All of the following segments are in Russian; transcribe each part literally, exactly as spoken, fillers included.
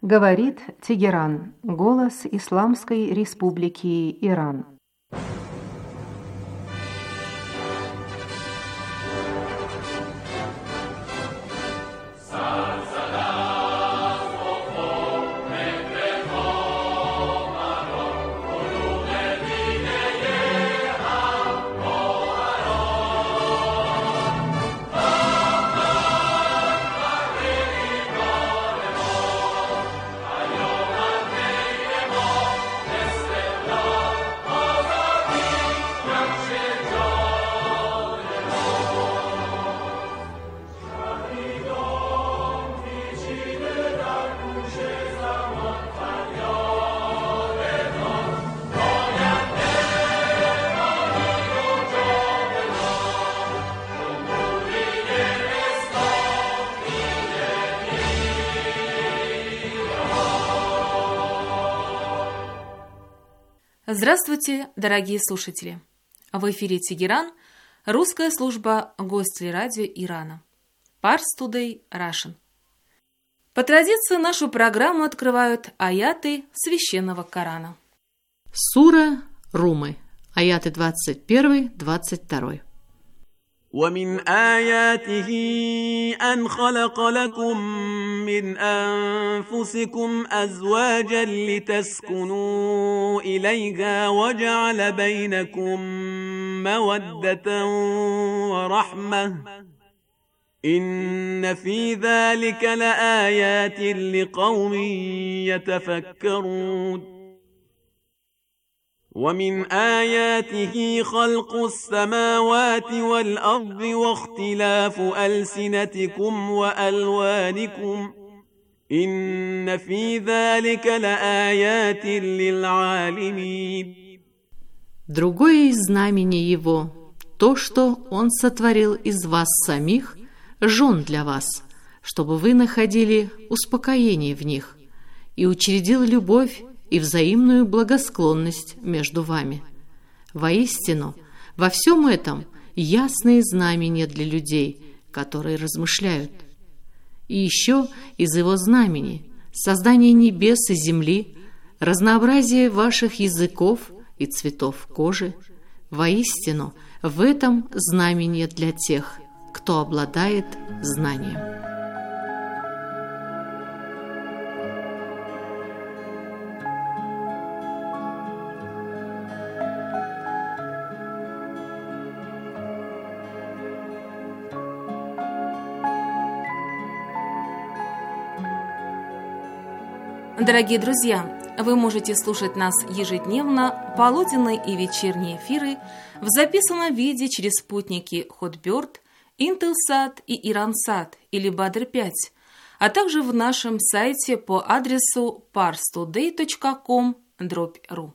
Говорит Тегеран, голос Исламской Республики Иран. Здравствуйте, дорогие слушатели! В эфире Тегеран, русская служба Гостелерадио Ирана. Pars Today Russian. По традиции нашу программу открывают аяты Священного Корана. Сура Румы, аяты двадцать один двадцать два. ومن آياته أن خلق لكم من أنفسكم أزواجا لتسكنوا إليها وجعل بينكم مودة ورحمة إن في ذلك لآيات لقوم يتفكرون ومن آياته خلق السماوات والأرض واختلاف ألسنتكم وألوانكم إن في ذلك لآيات للعالمين. Другое из знамений Его – то, что Он сотворил из вас самих жен для вас, чтобы вы находили успокоение в них, и учредил любовь и взаимную благосклонность между вами. Воистину, во всем этом ясные знамения для людей, которые размышляют. И еще из его знамений создание небес и земли, разнообразие ваших языков и цветов кожи. Воистину, в этом знамение для тех, кто обладает знанием. Дорогие друзья, вы можете слушать нас ежедневно, полуденные и вечерние эфиры в записанном виде через спутники Hotbird, Intelsat и Iransat или Badr пять, а также в нашем сайте по адресу pars today точка com дробь ру.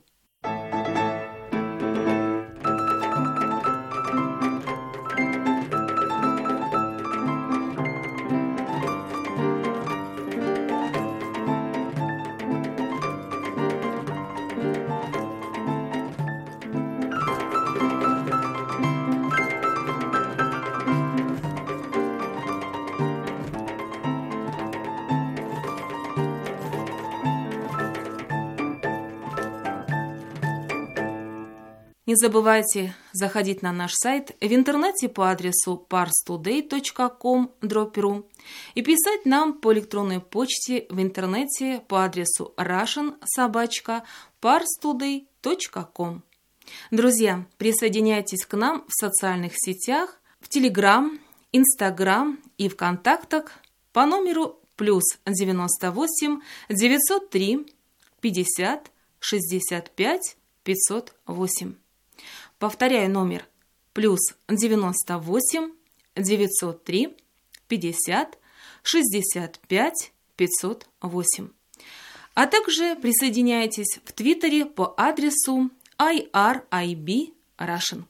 Не забывайте заходить на наш сайт в интернете по адресу pars today точка com дробь ру и писать нам по электронной почте в интернете по адресу russian собака pars today точка com. Друзья, присоединяйтесь к нам в социальных сетях, в Telegram, Instagram и в контактах по номеру плюс девяносто восемь девятьсот три пятьдесят шестьдесят пять пятьсот восемь. Повторяю номер плюс девяносто восемь девятьсот три пятьдесят шестьдесят пять пятьсот восемь. А также присоединяйтесь в Твиттере по адресу ай ар ай би Russian.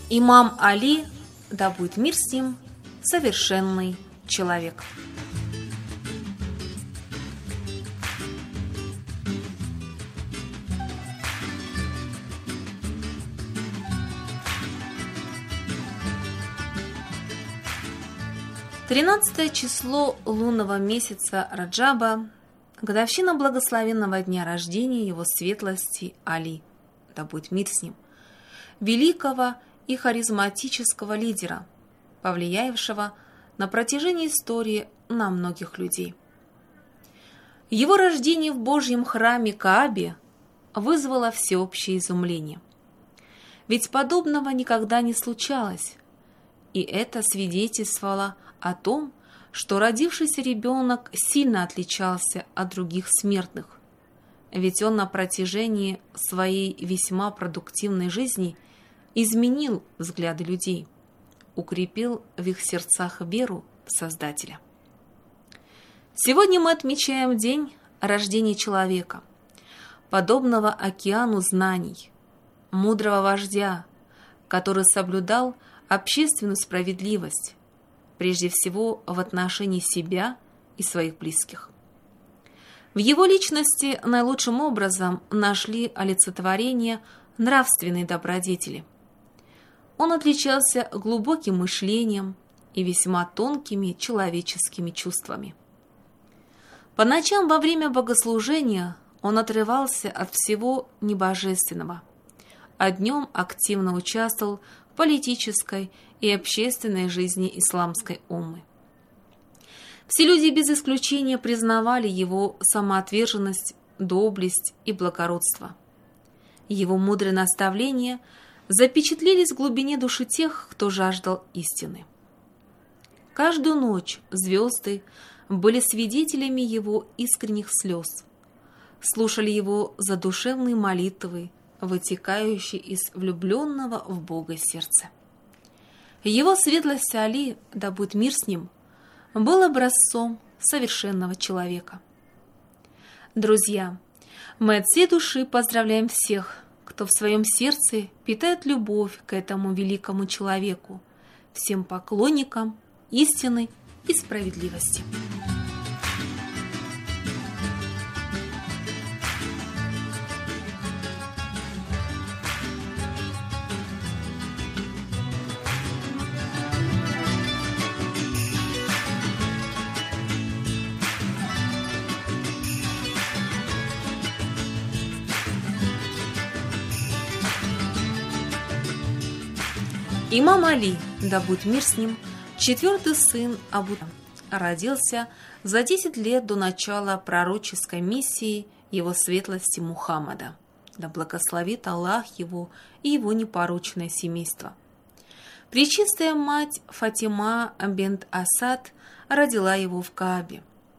Имам Али, да будет мир с ним, совершенный человек. Тринадцатое число лунного месяца Раджаба, годовщина благословенного дня рождения его светлости Али, да будет мир с ним, великого и харизматического лидера, повлиявшего на протяжении истории на многих людей. Его рождение в Божьем храме Каабе вызвало всеобщее изумление. Ведь подобного никогда не случалось, и это свидетельствовало о том, что родившийся ребенок сильно отличался от других смертных, ведь он на протяжении своей весьма продуктивной жизни изменил взгляды людей, укрепил в их сердцах веру в Создателя. Сегодня мы отмечаем день рождения человека, подобного океану знаний, мудрого вождя, который соблюдал общественную справедливость, прежде всего в отношении себя и своих близких. В его личности наилучшим образом нашли олицетворение нравственной добродетели. Он отличался глубоким мышлением и весьма тонкими человеческими чувствами. По ночам во время богослужения он отрывался от всего небожественного, а днем активно участвовал в политической и общественной жизни исламской уммы. Все люди без исключения признавали его самоотверженность, доблесть и благородство. Его мудрые наставления запечатлелись в глубине души тех, кто жаждал истины. Каждую ночь звезды были свидетелями его искренних слез, слушали его задушевные молитвы, вытекающие из влюбленного в Бога сердца. Его светлость Али, да будет мир с ним, был образцом совершенного человека. Друзья, мы от всей души поздравляем всех, кто в своем сердце питает любовь к этому великому человеку, всем поклонникам истины и справедливости. Имам Али, да будет мир с ним, четвертый сын Абу Талиб, родился за десять лет до начала пророческой миссии его светлости Мухаммада, да благословит Аллах его и его непорочное семейство. Пречистая мать Фатима бинт Асад родила его в Каабе.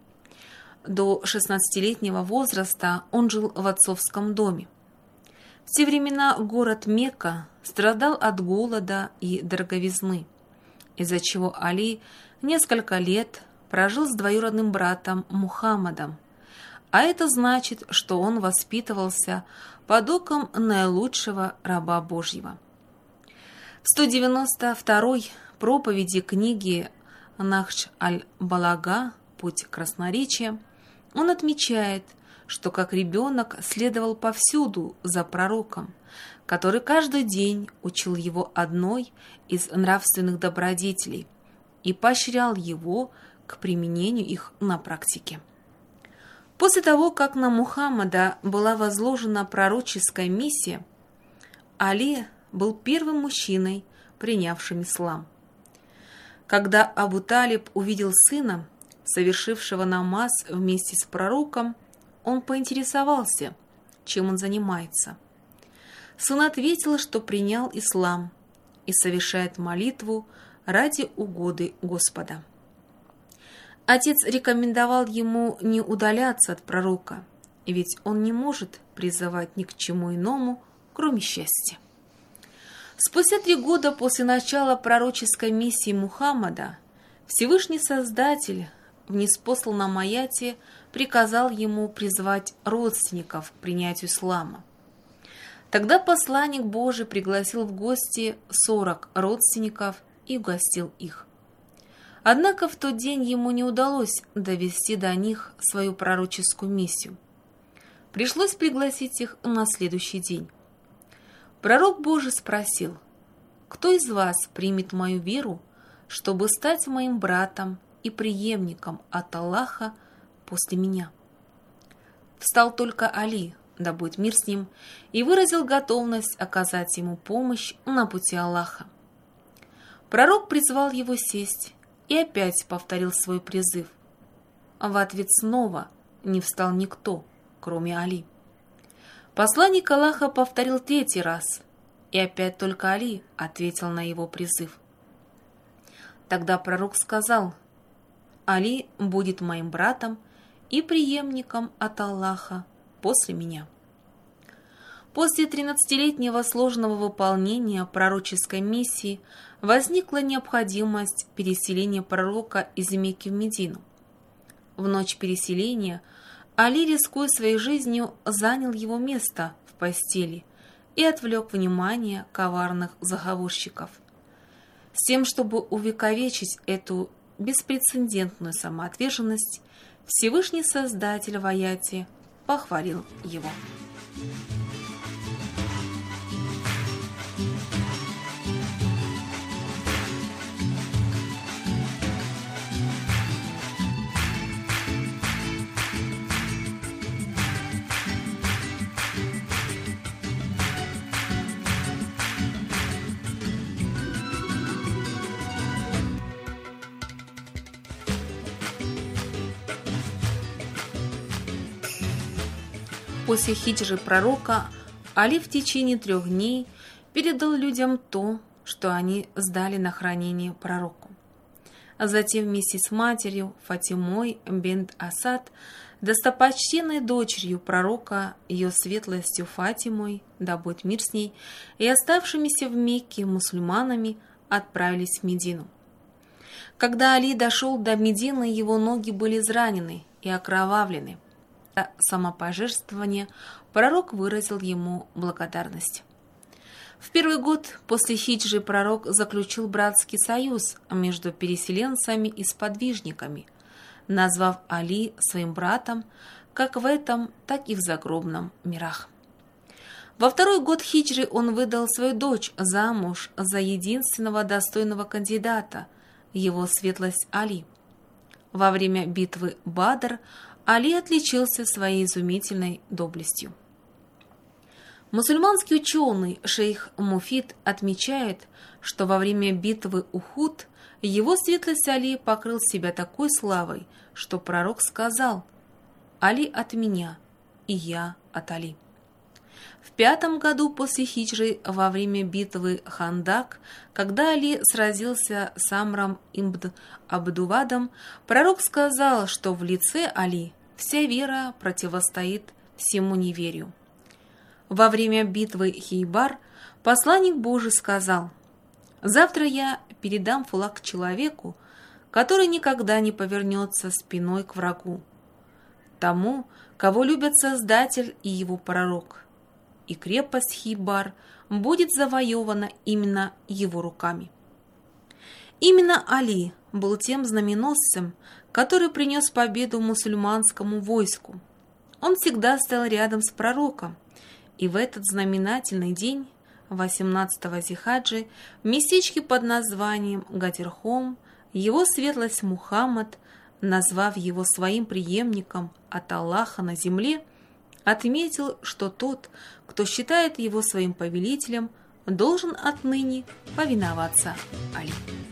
До шестнадцатилетнего возраста он жил в отцовском доме. В те времена город Мекка страдал от голода и дороговизны, из-за чего Али несколько лет прожил с двоюродным братом Мухаммадом, а это значит, что он воспитывался под оком наилучшего раба Божьего. В сто девяносто второй проповеди книги Нахдж аль-Балага «Путь красноречия» он отмечает, что как ребенок следовал повсюду за пророком, который каждый день учил его одной из нравственных добродетелей и поощрял его к применению их на практике. После того, как на Мухаммада была возложена пророческая миссия, Али был первым мужчиной, принявшим ислам. Когда Абу Талиб увидел сына, совершившего намаз вместе с пророком, он поинтересовался, чем он занимается. Сын ответил, что принял ислам и совершает молитву ради угоды Господа. Отец рекомендовал ему не удаляться от пророка, ведь он не может призывать ни к чему иному, кроме счастья. Спустя три года после начала пророческой миссии Мухаммада Всевышний Создатель в ниспосланном аяте приказал ему призвать родственников к принятию ислама. Тогда посланник Божий пригласил в гости сорок родственников и угостил их. Однако в тот день ему не удалось довести до них свою пророческую миссию. Пришлось пригласить их на следующий день. Пророк Божий спросил: «Кто из вас примет мою веру, чтобы стать моим братом и преемником от Аллаха после меня?» Встал только Али, да будет мир с ним, и выразил готовность оказать ему помощь на пути Аллаха. Пророк призвал его сесть и опять повторил свой призыв. В ответ снова не встал никто, кроме Али. Посланник Аллаха повторил третий раз, и опять только Али ответил на его призыв. Тогда пророк сказал: «Али будет моим братом и преемником от Аллаха после меня». После тринадцатилетнего сложного выполнения пророческой миссии возникла необходимость переселения пророка из Мекки в Медину. В ночь переселения Али, рискуя своей жизнью, занял его место в постели и отвлек внимание коварных заговорщиков. С тем, чтобы увековечить эту беспрецедентную самоотверженность, Всевышний Создатель в аяте похвалил его. После хиджры пророка Али в течение трех дней передал людям то, что они сдали на хранение пророку. А затем вместе с матерью Фатимой бинт Асад, достопочтенной дочерью пророка, ее светлостью Фатимой, да будет мир с ней, и оставшимися в Мекке мусульманами отправились в Медину. Когда Али дошел до Медины, его ноги были изранены и окровавлены. За самопожертвование пророк выразил ему благодарность. В первый год после хиджры пророк заключил братский союз между переселенцами и сподвижниками, назвав Али своим братом как в этом, так и в загробном мирах. Во второй год хиджры он выдал свою дочь замуж за единственного достойного кандидата, его светлость Али. Во время битвы Бадр Али отличился своей изумительной доблестью. Мусульманский ученый шейх Муфид отмечает, что во время битвы Ухуд его светлость Али покрыл себя такой славой, что пророк сказал: «Али от меня, и я от Али». В пятом году после хиджры, во время битвы Хандак, когда Али сразился с Амром ибн Абдувадом, пророк сказал, что в лице Али вся вера противостоит всему неверию. Во время битвы Хейбар посланник Божий сказал: «Завтра я передам флаг человеку, который никогда не повернется спиной к врагу, тому, кого любят Создатель и его пророк, и крепость Хейбар будет завоевана именно его руками». Именно Али был тем знаменосцем, который принес победу мусульманскому войску. Он всегда стоял рядом с пророком, и в этот знаменательный день, восемнадцатого Зихаджи, в местечке под названием Гадирхом, его светлость Мухаммад, назвав его своим преемником от Аллаха на земле, отметил, что тот, кто считает его своим повелителем, должен отныне повиноваться Али.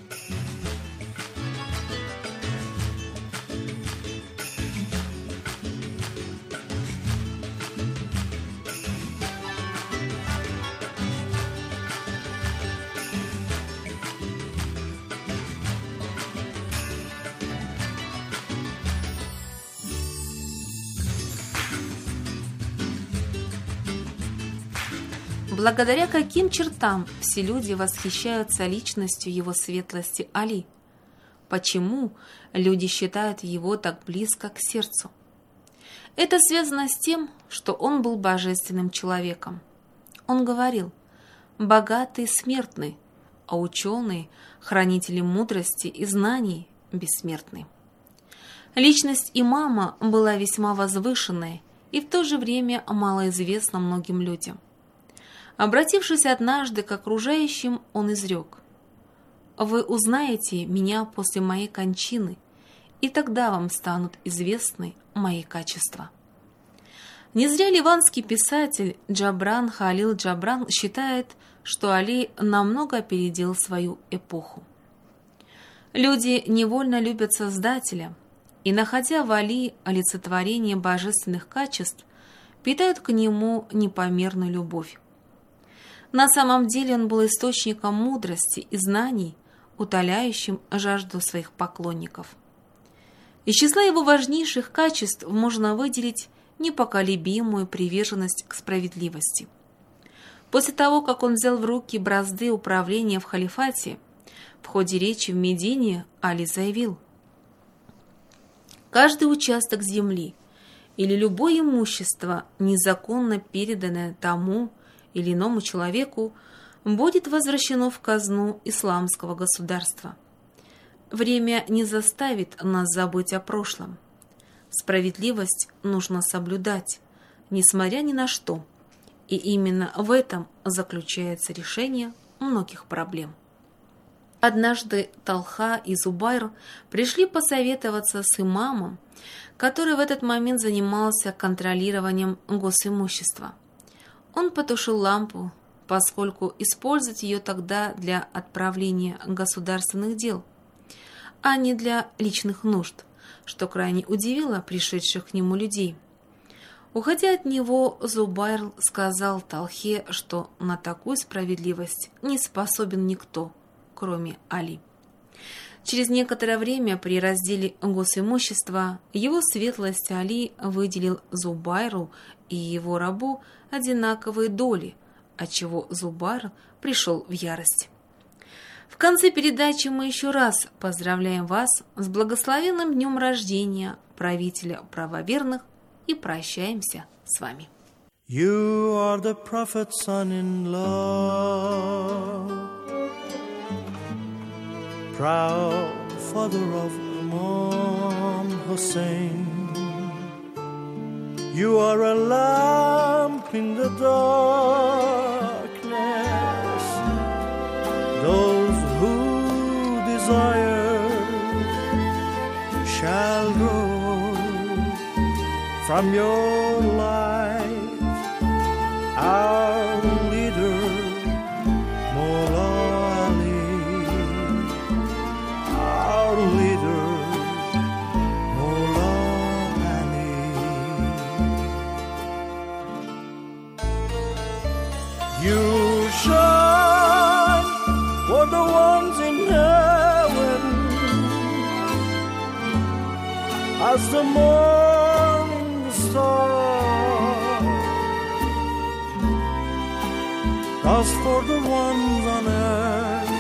Благодаря каким чертам все люди восхищаются личностью его светлости Али? Почему люди считают его так близко к сердцу? Это связано с тем, что он был божественным человеком. он говорил: «Богатые смертны, а ученые, хранители мудрости и знаний, бессмертны». Личность имама была весьма возвышенная и в то же время малоизвестна многим людям. Обратившись однажды к окружающим, он изрек: «Вы узнаете меня после моей кончины, и тогда вам станут известны мои качества». Не зря ливанский писатель Джабран Халил Джабран считает, что Али намного опередил свою эпоху. Люди невольно любят Создателя, и, находя в Али олицетворение божественных качеств, питают к нему непомерную любовь. На самом деле он был источником мудрости и знаний, утоляющим жажду своих поклонников. Из числа его важнейших качеств можно выделить непоколебимую приверженность к справедливости. После того, как он взял в руки бразды управления в халифате, в ходе речи в Медине Али заявил: «Каждый участок земли или любое имущество, незаконно переданное тому или иному человеку, будет возвращено в казну исламского государства. Время не заставит нас забыть о прошлом. Справедливость нужно соблюдать, несмотря ни на что, и именно в этом заключается решение многих проблем». Однажды Талха и Зубайр пришли посоветоваться с имамом, который в этот момент занимался контролированием госимущества. Он потушил лампу, поскольку использовать ее тогда для отправления государственных дел, а не для личных нужд, что крайне удивило пришедших к нему людей. Уходя от него, Зубайр сказал Талхе, что на такую справедливость не способен никто, кроме Али. Через некоторое время при разделе госимущества его светлость Али выделил Зубайру и его рабу одинаковые доли, отчего Зубайр пришел в ярость. В конце передачи мы еще раз поздравляем вас с благословенным днем рождения правителя правоверных и прощаемся с вами. You are the prophet's son-in-law, proud father of Imam Hussein. You are a lamp in the darkness. Those who desire shall grow from your light. Our leader, Mullah Ali. Our leader, Mullah Ali. You shine for the ones in heaven as the morning star. As for the ones on earth,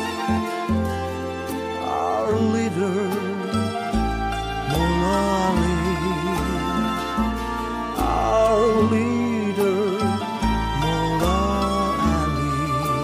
our leader, Mullah Ali. Our leader, Mullah Ali.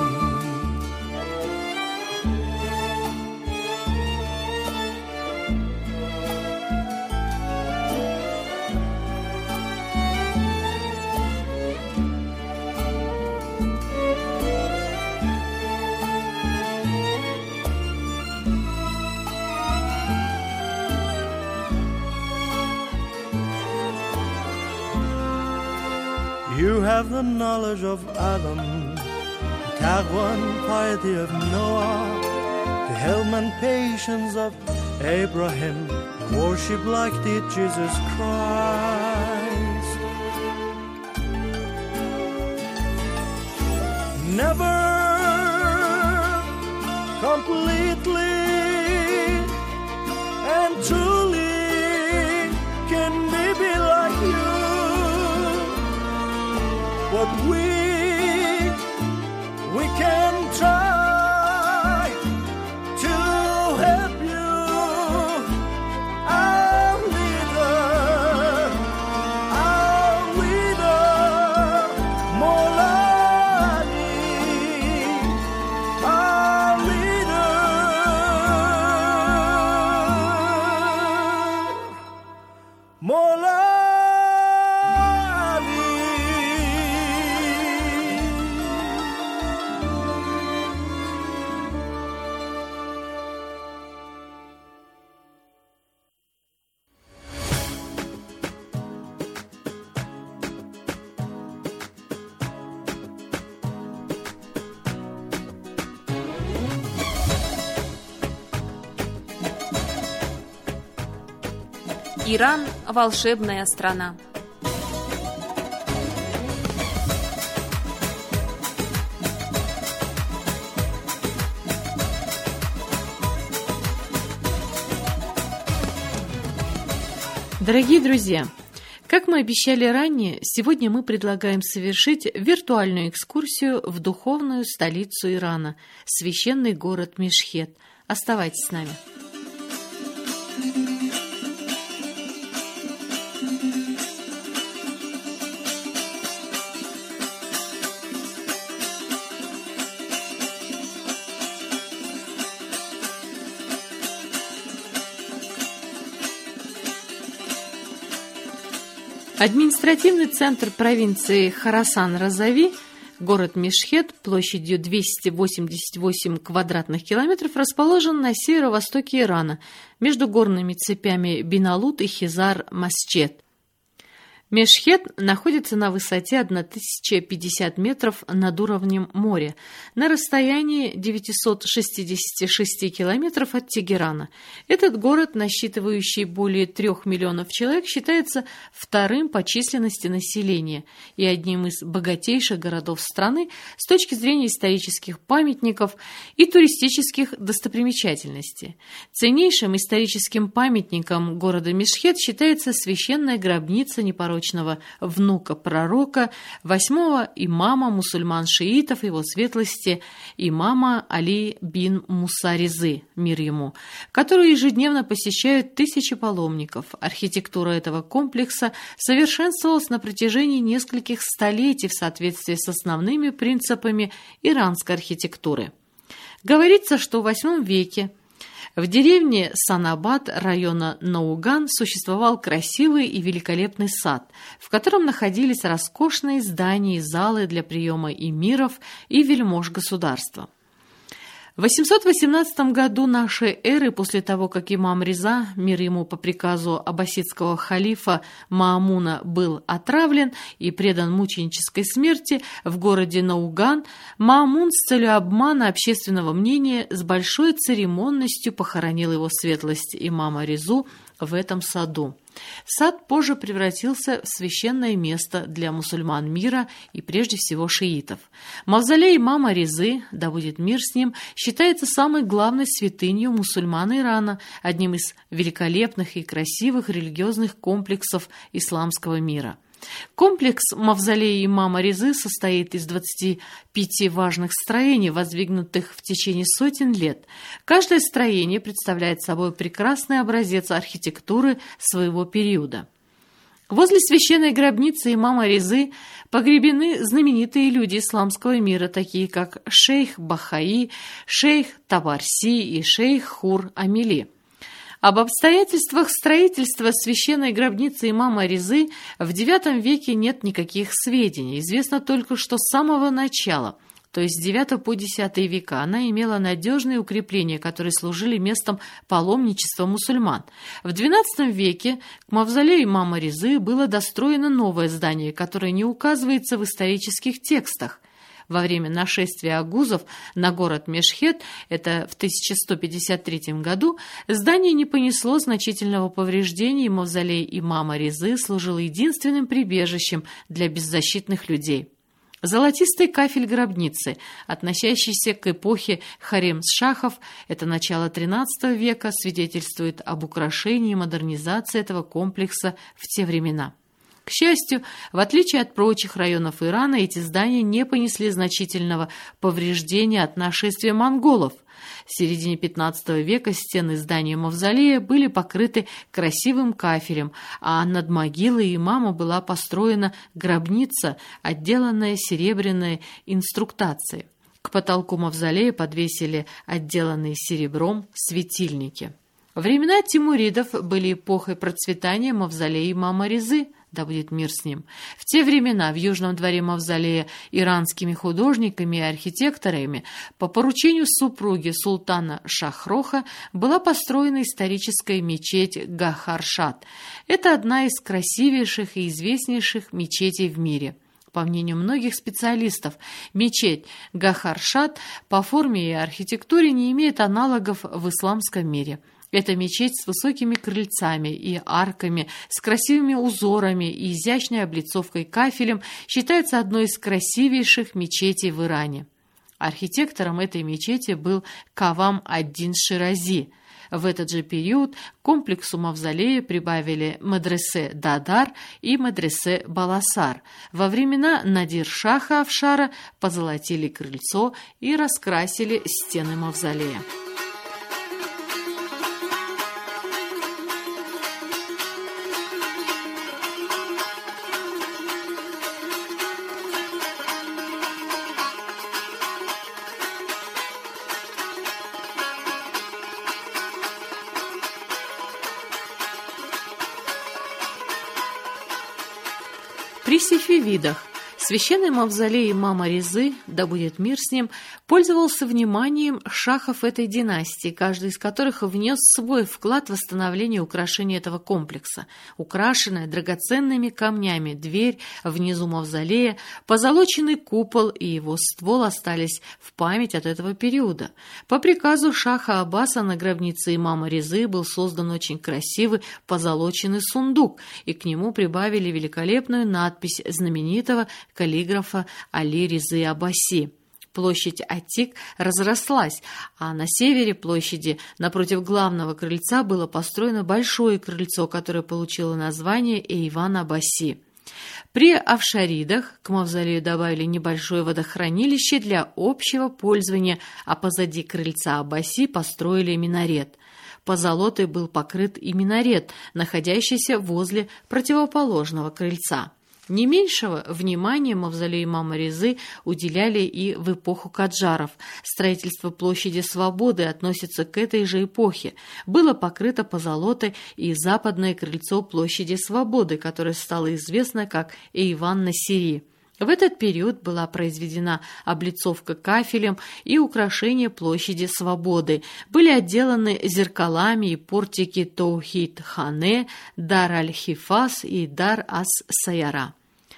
You have the knowledge of Adam, the taqwa and piety of Noah, the helm and patience of Abraham, worship like did Jesus Christ. Never completely and truly can we be like you. But we, we can try to help you, our leader, our leader, Mullah Иран – волшебная страна. Дорогие друзья, как мы обещали ранее, сегодня мы предлагаем совершить виртуальную экскурсию в духовную столицу Ирана, священный город Мешхед. Оставайтесь с нами. Административный центр провинции Хорасан-Разави, город Мешхед, площадью двести восемьдесят восемь квадратных километров, расположен на северо-востоке Ирана, между горными цепями Биналут и Хизар-Масчед. Мешхед находится на высоте тысяча пятьдесят метров над уровнем моря, на расстоянии девятьсот шестьдесят шесть километров от Тегерана. Этот город, насчитывающий более трех миллионов человек, считается вторым по численности населения и одним из богатейших городов страны с точки зрения исторических памятников и туристических достопримечательностей. Ценнейшим историческим памятником города Мешхед считается священная гробница непорочного внука пророка, восьмого имама мусульман-шиитов, его светлости, имама Али бин Муса Резы, мир ему, которую ежедневно посещают тысячи паломников. Архитектура этого комплекса совершенствовалась на протяжении нескольких столетий в соответствии с основными принципами иранской архитектуры. Говорится, что в восьмом веке в деревне Санабад района Науган существовал красивый и великолепный сад, в котором находились роскошные здания и залы для приема эмиров и вельмож государства. В восемьсот восемнадцатом году нашей эры, после того, как имам Реза, мир ему по приказу аббасидского халифа Маамуна, был отравлен и предан мученической смерти в городе Науган, Маамун с целью обмана общественного мнения с большой церемонностью похоронил его светлость имама Резу в этом саду. Сад позже превратился в священное место для мусульман мира и прежде всего шиитов. Мавзолей имама Резы, да будет мир с ним, считается самой главной святынью мусульман Ирана, одним из великолепных и красивых религиозных комплексов исламского мира. Комплекс мавзолея имама Резы состоит из двадцати пяти важных строений, воздвигнутых в течение сотен лет. Каждое строение представляет собой прекрасный образец архитектуры своего периода. Возле священной гробницы имама Резы погребены знаменитые люди исламского мира, такие как шейх Бахаи, шейх Табарси и шейх Хур-Амили. Об обстоятельствах строительства священной гробницы имама Резы в девятом веке нет никаких сведений. Известно только, что с самого начала, то есть с девятого по десятый века, она имела надежные укрепления, которые служили местом паломничества мусульман. В двенадцатом веке к мавзолею имама Резы было достроено новое здание, которое не указывается в исторических текстах. Во время нашествия агузов на город Мешхед, это в тысяча сто пятьдесят третьем году, здание не понесло значительного повреждения, и мавзолей имама Резы служил единственным прибежищем для беззащитных людей. Золотистый кафель гробницы, относящийся к эпохе харем-шахов, это начало тринадцатого века, свидетельствует об украшении и модернизации этого комплекса в те времена. К счастью, в отличие от прочих районов Ирана, эти здания не понесли значительного повреждения от нашествия монголов. В середине пятнадцатого века стены здания мавзолея были покрыты красивым кафелем, а над могилой имама была построена гробница, отделанная серебряной инструктацией. К потолку мавзолея подвесили отделанные серебром светильники. Времена тимуридов были эпохой процветания мавзолея имама Резы, да будет мир с ним. В те времена в южном дворе мавзолея иранскими художниками и архитекторами по поручению супруги султана Шахроха была построена историческая мечеть Гахар-Шат. Это одна из красивейших и известнейших мечетей в мире. По мнению многих специалистов, мечеть Гахар-Шат по форме и архитектуре не имеет аналогов в исламском мире. Эта мечеть с высокими крыльцами и арками, с красивыми узорами и изящной облицовкой кафелем считается одной из красивейших мечетей в Иране. Архитектором этой мечети был Кавам ад-Дин Ширази. В этот же период к комплексу мавзолея прибавили медресе Дадар и медресе Баласар. Во времена Надир-Шаха Афшара позолотили крыльцо и раскрасили стены мавзолея. При сефевидах священный мавзолей имама Резы, да будет мир с ним, пользовался вниманием шахов этой династии, каждый из которых внес свой вклад в восстановление украшения этого комплекса. Украшенная драгоценными камнями дверь внизу мавзолея, позолоченный купол и его ствол остались в память от этого периода. По приказу шаха Аббаса на гробнице имама Резы был создан очень красивый позолоченный сундук, и к нему прибавили великолепную надпись знаменитого каллиграфа Али Резы Аббаси. Площадь Атик разрослась, а на севере площади, напротив главного крыльца, было построено большое крыльцо, которое получило название Эйван Аббаси. При Афшаридах к мавзолею добавили небольшое водохранилище для общего пользования, а позади крыльца Аббаси построили минарет. Позолотой был покрыт и минарет, находящийся возле противоположного крыльца. Не меньшего внимания мавзолею имама Резы уделяли и в эпоху каджаров. Строительство площади Свободы относится к этой же эпохе. Было покрыто позолотой и западное крыльцо площади Свободы, которое стало известно как Эйван-Насири. В этот период была произведена облицовка кафелем и украшение площади Свободы. Были отделаны зеркалами и портики Тоухид-Хане, Дар-аль-Хифас и Дар-ас-Саяра.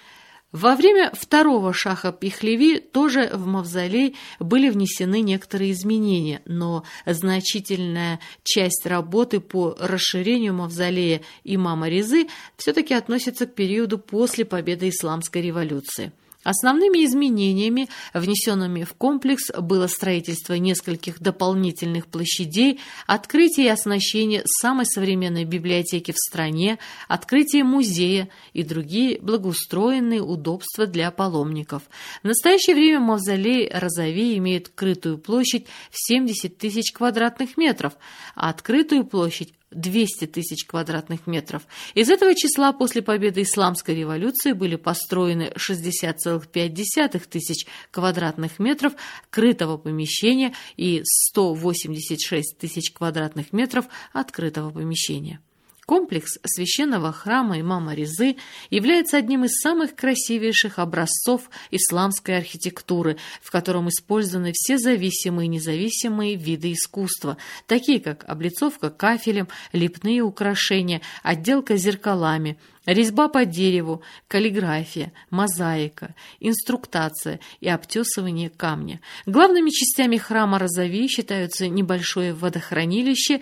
Во время второго шаха Пехлеви тоже в мавзолей были внесены некоторые изменения, но значительная часть работы по расширению мавзолея имама Резы все-таки относится к периоду после победы Исламской революции. Основными изменениями, внесенными в комплекс, было строительство нескольких дополнительных площадей, открытие и оснащение самой современной библиотеки в стране, открытие музея и другие благоустроенные удобства для паломников. В настоящее время мавзолей Розави имеет крытую площадь в семьдесят тысяч квадратных метров, а открытую площадь двести тысяч квадратных метров. Из этого числа после победы Исламской революции были построены шестьдесят целых пять десятых тысяч квадратных метров крытого помещения и сто восемьдесят шесть тысяч квадратных метров открытого помещения. Комплекс священного храма имама Резы является одним из самых красивейших образцов исламской архитектуры, в котором использованы все зависимые и независимые виды искусства, такие как облицовка кафелем, лепные украшения, отделка зеркалами, резьба по дереву, каллиграфия, мозаика, инструктация и обтесывание камня. Главными частями храма Розави считаются небольшое водохранилище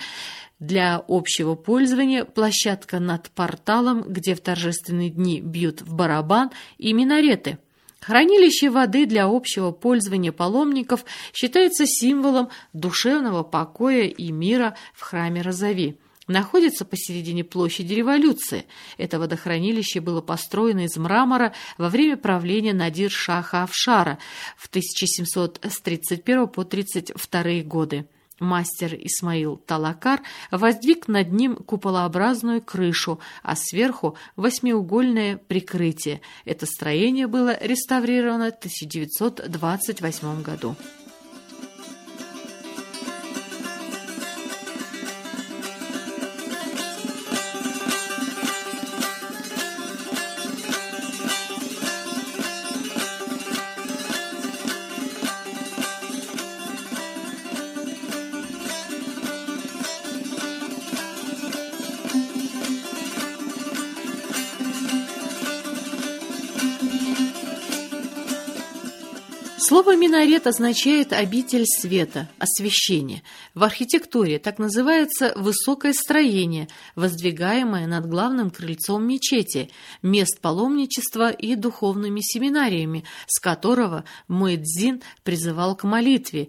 для общего пользования, площадка над порталом, где в торжественные дни бьют в барабан, и минареты. Хранилище воды для общего пользования паломников считается символом душевного покоя и мира в храме Розави. Находится посередине площади Революции. Это водохранилище было построено из мрамора во время правления Надир-Шаха Афшара в тысяча семьсот тридцать первый по тридцать второй годы. Мастер Исмаил Талакар воздвиг над ним куполообразную крышу, а сверху восьмиугольное прикрытие. Это строение было реставрировано в тысяча девятьсот двадцать восьмом году. Слово «минарет» означает «обитель света», «освещение». В архитектуре так называется высокое строение, воздвигаемое над главным крыльцом мечети, мест паломничества и духовными семинариями, с которого муэдзин призывал к молитве.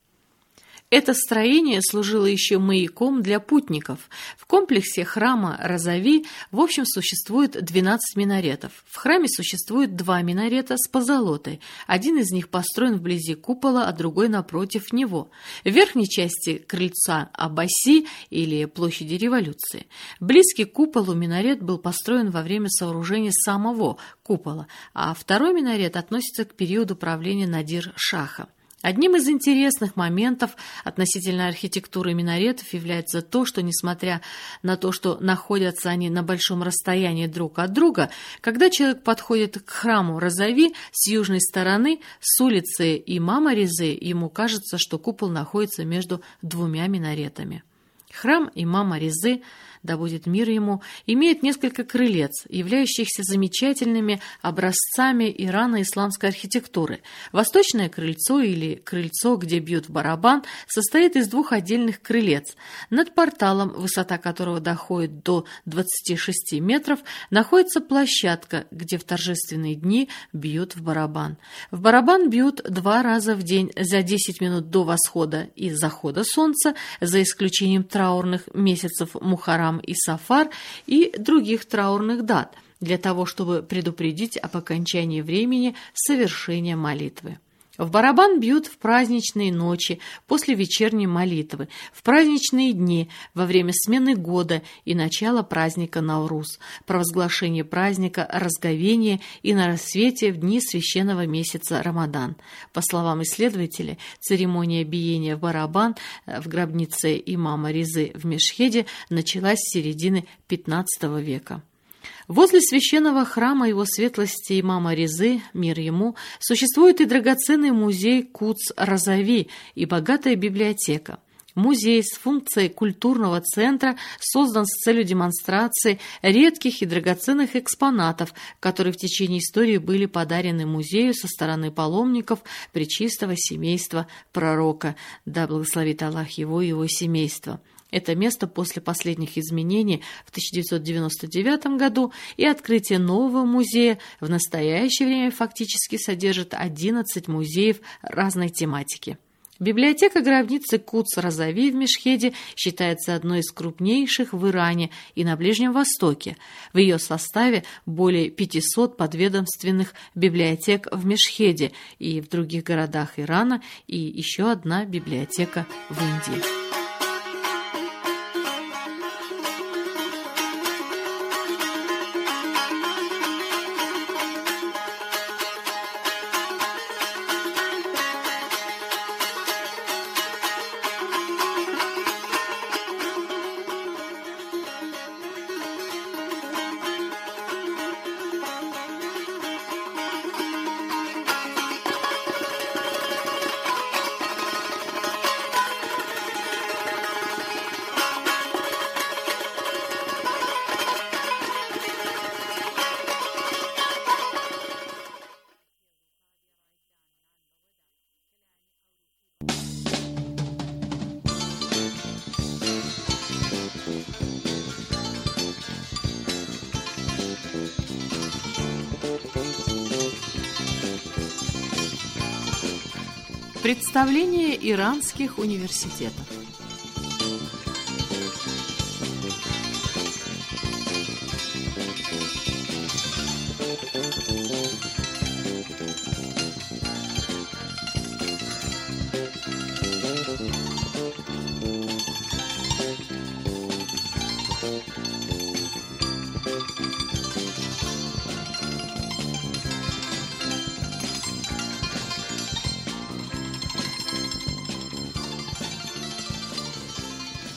Это строение служило еще маяком для путников. В комплексе храма Розави в общем существует двенадцать минаретов. В храме существует два минарета с позолотой. Один из них построен вблизи купола, а другой напротив него. В верхней части крыльца Аббаси или площади революции. Близкий к куполу минарет был построен во время сооружения самого купола, а второй минарет относится к периоду правления Надир-Шаха. Одним из интересных моментов относительно архитектуры минаретов является то, что, несмотря на то, что находятся они на большом расстоянии друг от друга, когда человек подходит к храму Розави с южной стороны, с улицы Имама Резы, ему кажется, что купол находится между двумя минаретами. Храм Имама Резы, да будет мир ему, имеет несколько крылец, являющихся замечательными образцами ирано-исламской архитектуры. Восточное крыльцо или крыльцо, где бьют в барабан, состоит из двух отдельных крылец. Над порталом, высота которого доходит до двадцати шести метров, находится площадка, где в торжественные дни бьют в барабан. В барабан бьют два раза в день за десять минут до восхода и захода солнца, за исключением траурных месяцев Мухаррам и Сафар и других траурных дат, для того, чтобы предупредить об окончании времени совершения молитвы. В барабан бьют в праздничные ночи, после вечерней молитвы, в праздничные дни, во время смены года и начала праздника Навруз, провозглашение праздника Разговения и на рассвете в дни священного месяца Рамадан. По словам исследователей, церемония биения в барабан в гробнице имама Резы в Мешхеде началась с середины пятнадцатого века. Возле священного храма его светлости имама Резы, мир ему, существует и драгоценный музей Кудс-Розави и богатая библиотека. Музей с функцией культурного центра создан с целью демонстрации редких и драгоценных экспонатов, которые в течение истории были подарены музею со стороны паломников пречистого семейства пророка, да благословит Аллах его и его семейство. Это место после последних изменений в тысяча девятьсот девяносто девятом году и открытия нового музея в настоящее время фактически содержит одиннадцать музеев разной тематики. Библиотека гробницы Кудс-Розави в Мешхеде считается одной из крупнейших в Иране и на Ближнем Востоке. В ее составе более пятисот подведомственных библиотек в Мешхеде и в других городах Ирана и еще одна библиотека в Индии. Представление иранских университетов.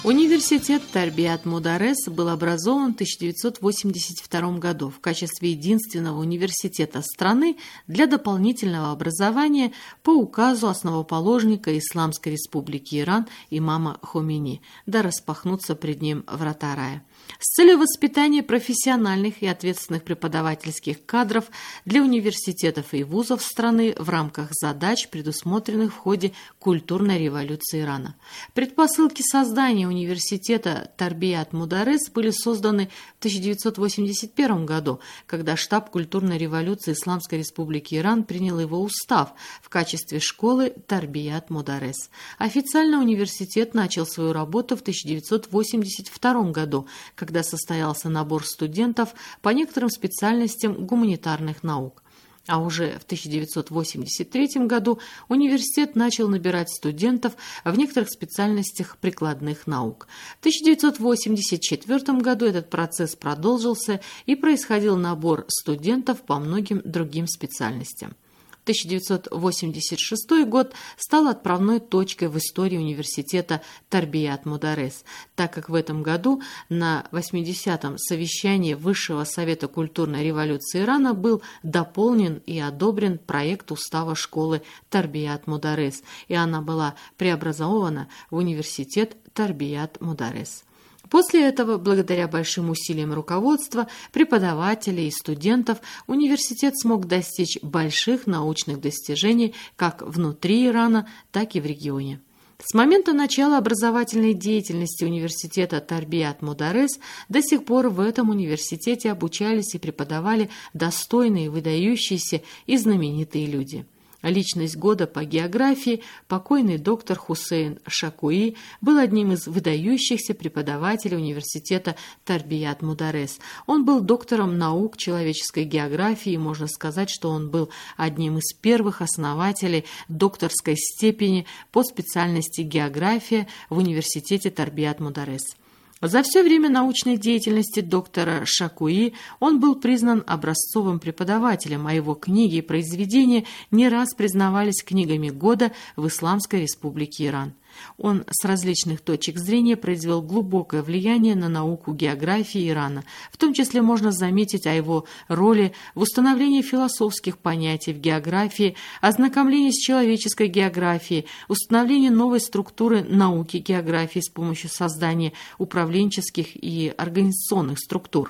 Университет Тарбиат Мударес был образован в тысяча девятьсот восемьдесят втором году в качестве единственного университета страны для дополнительного образования по указу основоположника Исламской Республики Иран имама Хомейни, да распахнутся пред ним врата рая. С целью воспитания профессиональных и ответственных преподавательских кадров для университетов и вузов страны в рамках задач, предусмотренных в ходе культурной революции Ирана. Предпосылки создания университета Тарбиат Мударес были созданы в тысяча девятьсот восемьдесят первом году, когда штаб культурной революции Исламской Республики Иран принял его устав в качестве школы Тарбиат Мударес. Официально университет начал свою работу в тысяча девятьсот восемьдесят втором году, когда состоялся набор студентов по некоторым специальностям гуманитарных наук. А уже в тысяча девятьсот восемьдесят третьем году университет начал набирать студентов в некоторых специальностях прикладных наук. В тысяча девятьсот восемьдесят четвертом году этот процесс продолжился и происходил набор студентов по многим другим специальностям. тысяча девятьсот восемьдесят шестой год стал отправной точкой в истории университета Тарбиат Мударес, так как в этом году на восьмидесятом совещании Высшего совета культурной революции Ирана был дополнен и одобрен проект устава школы Тарбиат Мударес, и она была преобразована в университет Тарбиат Мударес. После этого, благодаря большим усилиям руководства, преподавателей и студентов, университет смог достичь больших научных достижений как внутри Ирана, так и в регионе. С момента начала образовательной деятельности университета Тарбиат Мударес до сих пор в этом университете обучались и преподавали достойные, выдающиеся и знаменитые люди. Личность года по географии, покойный доктор Хусейн Шакуи, был одним из выдающихся преподавателей университета Тарбиат Мударес. Он был доктором наук человеческой географии, и можно сказать, что он был одним из первых основателей докторской степени по специальности география в университете Тарбиат Мударес. За все время научной деятельности доктора Шакуи он был признан образцовым преподавателем, а его книги и произведения не раз признавались книгами года в Исламской Республике Иран. Он с различных точек зрения произвел глубокое влияние на науку географии Ирана. В том числе можно заметить о его роли в установлении философских понятий в географии, ознакомлении с человеческой географией, установлении новой структуры науки географии с помощью создания управленческих и организационных структур.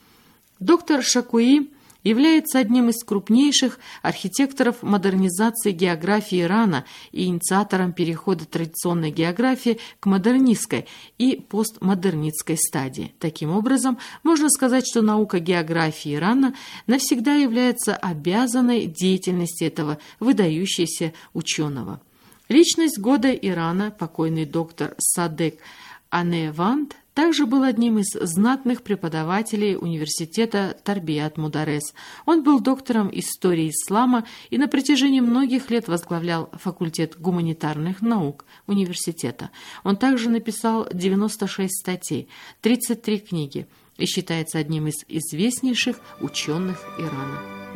Доктор Шакуи является одним из крупнейших архитекторов модернизации географии Ирана и инициатором перехода традиционной географии к модернистской и постмодернистской стадии. Таким образом, можно сказать, что наука географии Ирана навсегда является обязанной деятельности этого выдающегося ученого. Личность года Ирана, покойный доктор Садек Аневанд, также был одним из знатных преподавателей университета Тарбиат Мударес. Он был доктором истории ислама и на протяжении многих лет возглавлял факультет гуманитарных наук университета. Он также написал девяносто шесть статей, тридцать три книги и считается одним из известнейших ученых Ирана.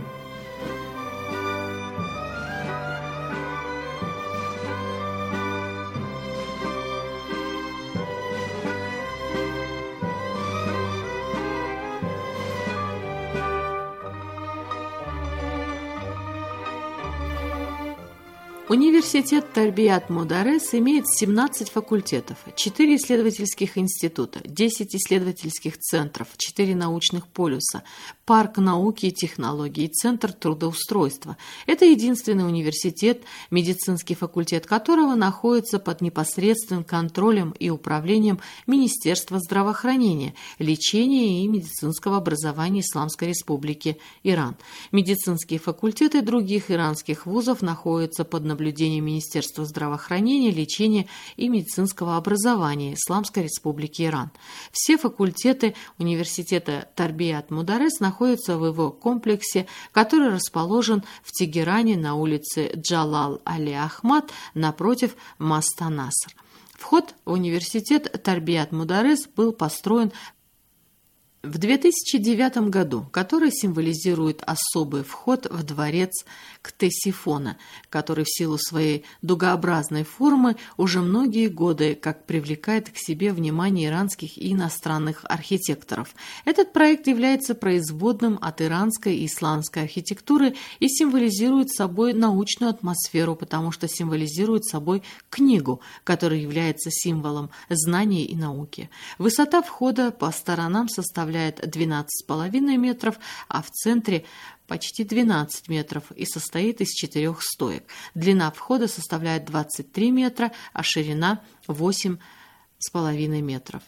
Университет Тарбиат Мударес имеет семнадцать факультетов, четыре исследовательских института, десять исследовательских центров, четыре научных полюса, парк науки и технологий и центр трудоустройства. Это единственный университет, медицинский факультет которого находится под непосредственным контролем и управлением Министерства здравоохранения, лечения и медицинского образования Исламской Республики Иран. Медицинские факультеты других иранских вузов находятся под наблюдением Министерства здравоохранения, лечения и медицинского образования Исламской Республики Иран. Все факультеты университета Тарбиат Мударес находятся в его комплексе, который расположен в Тегеране на улице Джалал-Али Ахмад напротив моста Наср. Вход в университет Тарбиат Мударес был построен В две тысячи девятом году, который символизирует особый вход в дворец Ктесифона, который в силу своей дугообразной формы уже многие годы как привлекает к себе внимание иранских и иностранных архитекторов. Этот проект является производным от иранской и исламской архитектуры и символизирует собой научную атмосферу, потому что символизирует собой книгу, которая является символом знания и науки. Высота входа по сторонам составляет двенадцать с половиной метров, а в центре почти двенадцать метров и состоит из четырех стоек. Длина входа составляет двадцать три метра, а ширина восемь с половиной метров.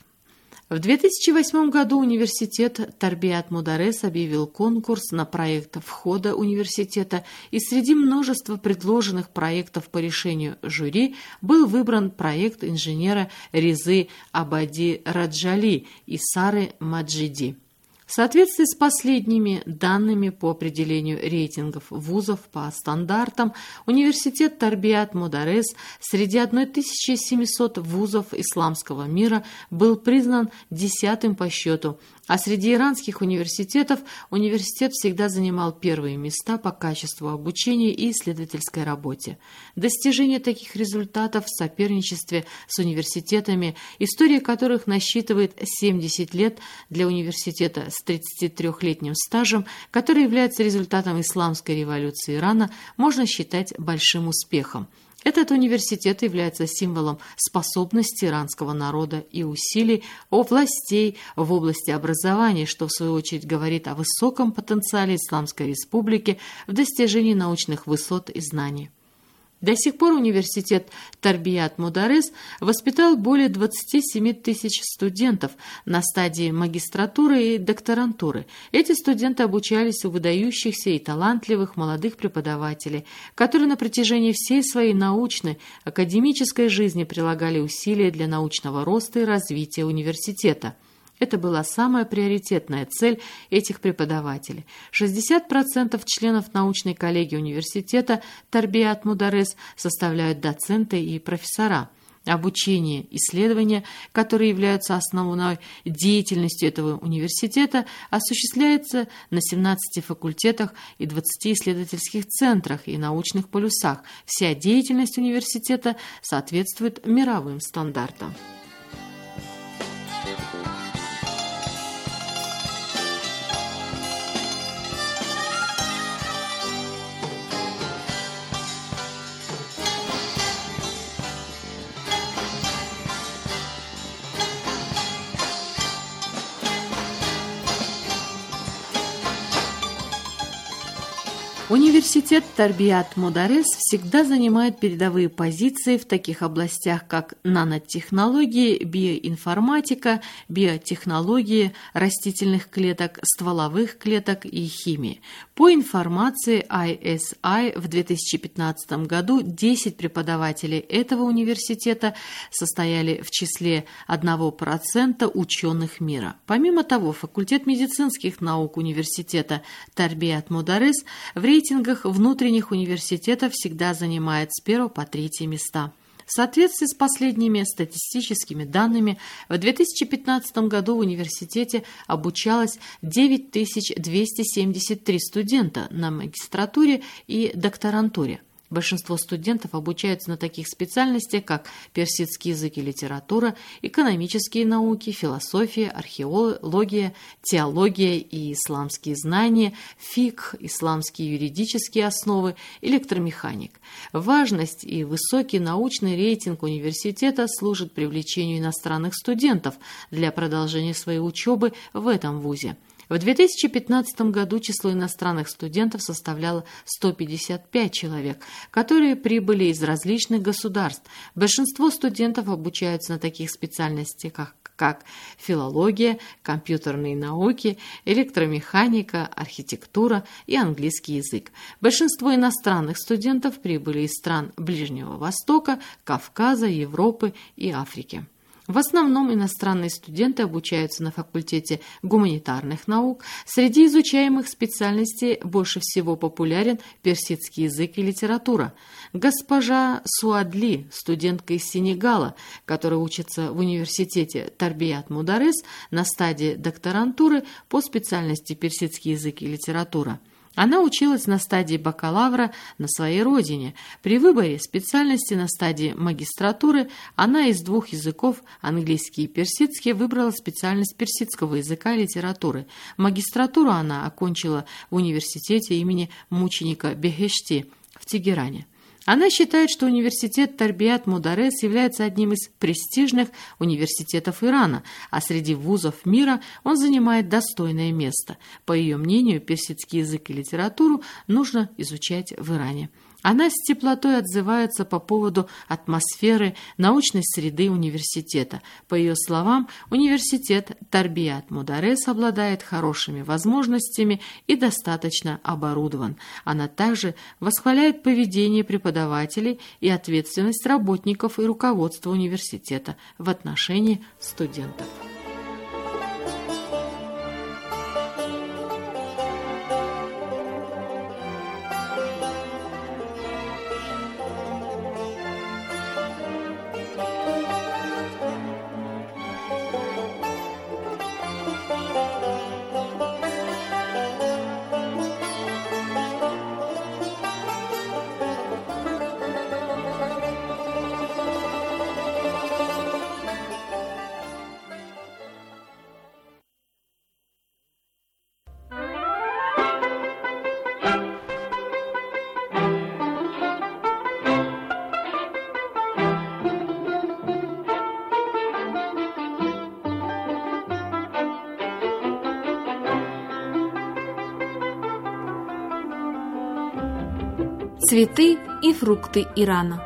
В две тысячи восьмом году университет Тарбиат Мударес объявил конкурс на проект входа университета, и среди множества предложенных проектов по решению жюри был выбран проект инженера Резы Абади Раджали и Сары Маджиди. В соответствии с последними данными по определению рейтингов вузов по стандартам, университет Тарбиат Мударес среди тысячи семисот вузов исламского мира был признан десятым по счету, а среди иранских университетов университет всегда занимал первые места по качеству обучения и исследовательской работе. Достижение таких результатов в соперничестве с университетами, история которых насчитывает семьдесят лет, для университета с тридцатитрёхлетним стажем, который является результатом исламской революции Ирана, можно считать большим успехом. Этот университет является символом способности иранского народа и усилий властей в области образования, что в свою очередь говорит о высоком потенциале Исламской Республики в достижении научных высот и знаний. До сих пор университет Тарбиат Мударес воспитал более двадцати семи тысяч студентов на стадии магистратуры и докторантуры. Эти студенты обучались у выдающихся и талантливых молодых преподавателей, которые на протяжении всей своей научной, академической жизни прилагали усилия для научного роста и развития университета. Это была самая приоритетная цель этих преподавателей. шестьдесят процентов членов научной коллегии университета Тарбиат Мударес составляют доценты и профессора. Обучение, исследования, которые являются основной деятельностью этого университета, осуществляется на семнадцати факультетах и двадцати исследовательских центрах и научных полюсах. Вся деятельность университета соответствует мировым стандартам. Университет Тарбиат Мударес всегда занимает передовые позиции в таких областях, как нанотехнологии, биоинформатика, биотехнологии растительных клеток, стволовых клеток и химии. По информации ай эс ай в две тысячи пятнадцатом году десять преподавателей этого университета состояли в числе одного процента ученых мира. Помимо того, факультет медицинских наук университета Тарбиат Мударес в рейтингах внутренних университетов всегда занимает с первого по третье места. В соответствии с последними статистическими данными, в две тысячи пятнадцатом году в университете обучалось девять тысяч двести семьдесят три студента на магистратуре и докторантуре. Большинство студентов обучаются на таких специальностях, как персидский язык и литература, экономические науки, философия, археология, теология и исламские знания, фикх, исламские юридические основы, электромеханик. Важность и высокий научный рейтинг университета служат привлечению иностранных студентов для продолжения своей учебы в этом вузе. В две тысячи пятнадцатом году число иностранных студентов составляло сто пятьдесят пять человек, которые прибыли из различных государств. Большинство студентов обучаются на таких специальностях, как, как филология, компьютерные науки, электромеханика, архитектура и английский язык. Большинство иностранных студентов прибыли из стран Ближнего Востока, Кавказа, Европы и Африки. В основном иностранные студенты обучаются на факультете гуманитарных наук. Среди изучаемых специальностей больше всего популярен персидский язык и литература. Госпожа Суадли, студентка из Сенегала, которая учится в университете Тарбият Мударес на стадии докторантуры по специальности персидский язык и литература. Она училась на стадии бакалавра на своей родине. При выборе специальности на стадии магистратуры она из двух языков, английский и персидский, выбрала специальность персидского языка и литературы. Магистратуру она окончила в университете имени мученика Бехешти в Тегеране. Она считает, что университет Тарбият Мударес является одним из престижных университетов Ирана, а среди вузов мира он занимает достойное место. По ее мнению, персидский язык и литературу нужно изучать в Иране. Она с теплотой отзывается по поводу атмосферы научной среды университета. По ее словам, университет Тарбият Мударес обладает хорошими возможностями и достаточно оборудован. Она также восхваляет поведение преподавателей и ответственность работников и руководства университета в отношении студентов. Цветы и фрукты Ирана.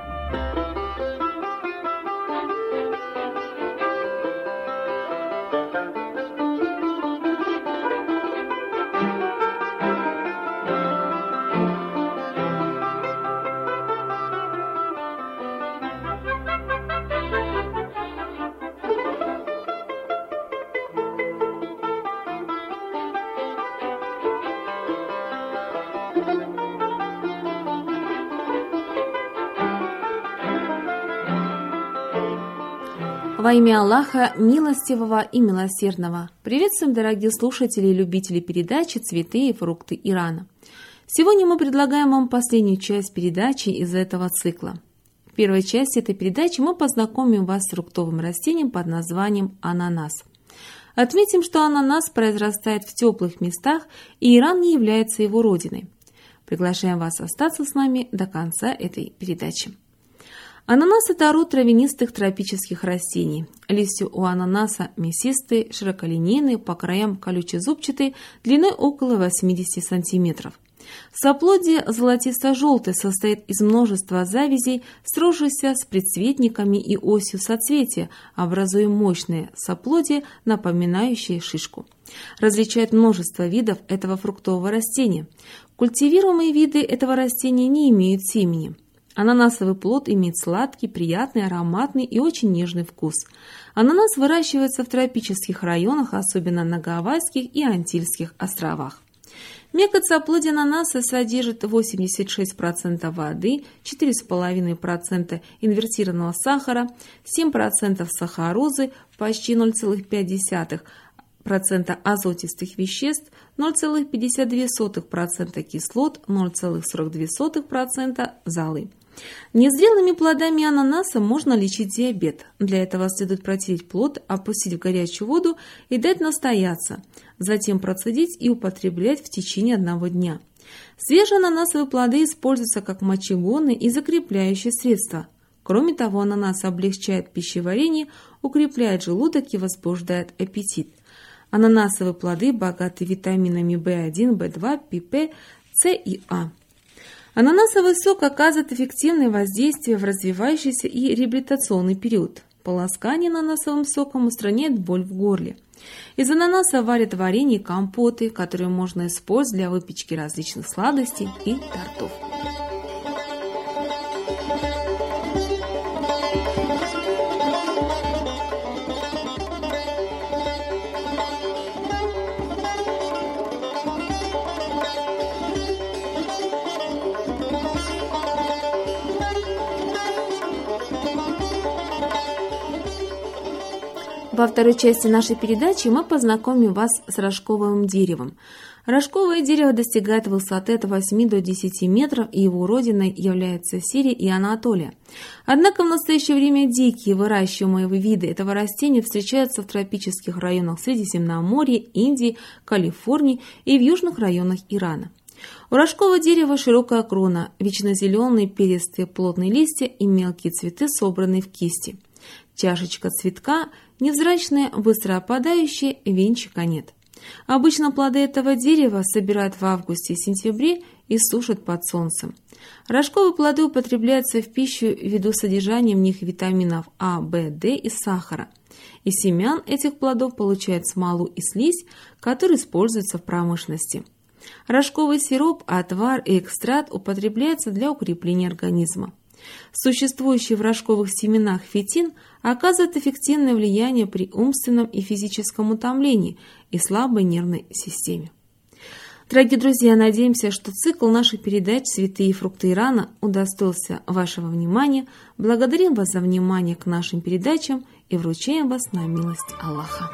Во имя Аллаха, милостивого и милосердного. Приветствуем, дорогие слушатели и любители передачи «Цветы и фрукты Ирана». Сегодня мы предлагаем вам последнюю часть передачи из этого цикла. В первой части этой передачи мы познакомим вас с фруктовым растением под названием ананас. Отметим, что ананас произрастает в теплых местах, и Иран не является его родиной. Приглашаем вас остаться с нами до конца этой передачи. Ананас – это род травянистых тропических растений. Листья у ананаса мясистые, широколинейные, по краям колючезубчатые, длиной около восьмидесяти сантиметров. Соплодие золотисто-желтое, состоит из множества завязей, сросшихся с предцветниками и осью соцветия, образуя мощные соплодия, напоминающие шишку. Различают множество видов этого фруктового растения. Культивируемые виды этого растения не имеют семени. Ананасовый плод имеет сладкий, приятный, ароматный и очень нежный вкус. Ананас выращивается в тропических районах, особенно на Гавайских и Антильских островах. Мякоть соплодия ананаса содержит восемьдесят шесть процентов воды, четыре целых пять десятых процента инвертированного сахара, семь процентов сахарозы, почти ноль целых пять десятых процента азотистых веществ, ноль целых пятьдесят две сотых процента кислот, ноль целых сорок две сотых процента золы. Незрелыми плодами ананаса можно лечить диабет. Для этого следует протереть плод, опустить в горячую воду и дать настояться, затем процедить и употреблять в течение одного дня. Свежие ананасовые плоды используются как мочегонные и закрепляющие средства. Кроме того, ананас облегчает пищеварение, укрепляет желудок и возбуждает аппетит. Ананасовые плоды богаты витаминами бэ один, бэ два, пэ пэ, С и А. Ананасовый сок оказывает эффективное воздействие в развивающийся и реабилитационный период. Полоскание ананасовым соком устраняет боль в горле. Из ананаса варят варенье и компоты, которые можно использовать для выпечки различных сладостей и тортов. Во второй части нашей передачи мы познакомим вас с рожковым деревом. Рожковое дерево достигает высоты от восьми до десяти метров, и его родиной являются Сирия и Анатолия. Однако в настоящее время дикие выращиваемые виды этого растения встречаются в тропических районах Средиземноморья, Индии, Калифорнии и в южных районах Ирана. У рожкового дерева широкая крона, вечно зеленые перистые плотные листья и мелкие цветы, собранные в кисти. Чашечка цветка невзрачная, быстро опадающая, венчика нет. Обычно плоды этого дерева собирают в августе и сентябре и сушат под солнцем. Рожковые плоды употребляются в пищу ввиду содержания в них витаминов А, В, Д и сахара. Из семян этих плодов получают смолу и слизь, которые используются в промышленности. Рожковый сироп, отвар и экстракт употребляются для укрепления организма. Существующий в рожковых семенах фитин оказывает эффективное влияние при умственном и физическом утомлении и слабой нервной системе. Дорогие друзья, надеемся, что цикл наших передач «Цветы и фрукты Ирана» удостоился вашего внимания. Благодарим вас за внимание к нашим передачам и вручаем вас на милость Аллаха.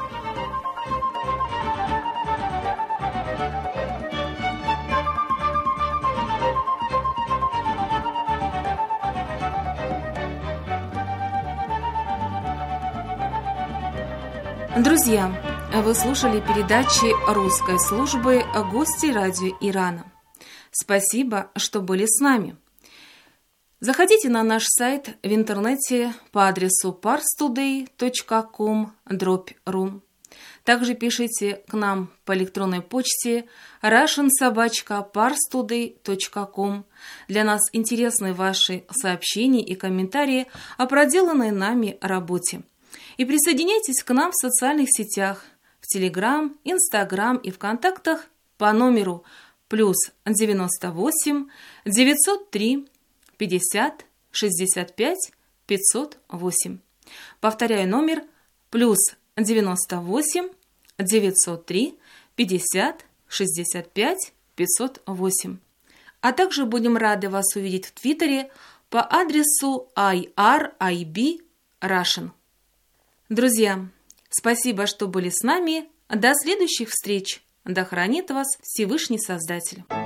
Друзья, вы слушали передачи русской службы «Гости радио Ирана». Спасибо, что были с нами. Заходите на наш сайт в интернете по адресу парстудей точка ком дробь ру. Также пишите к нам по электронной почте russian собака парстудей точка ком. Для нас интересны ваши сообщения и комментарии о проделанной нами работе. И присоединяйтесь к нам в социальных сетях, в Телеграм, Инстаграм и ВКонтактах по номеру плюс девяносто восемь девятьсот три пятьдесят шестьдесят пять пятьсот восемь. Повторяю номер плюс девяносто восемь девятьсот три пятьдесят шестьдесят пять пятьсот восемь. А также будем рады вас увидеть в Твиттере по адресу ай ар ай би Russian. Друзья, спасибо, что были с нами. До следующих встреч. Да хранит вас Всевышний Создатель.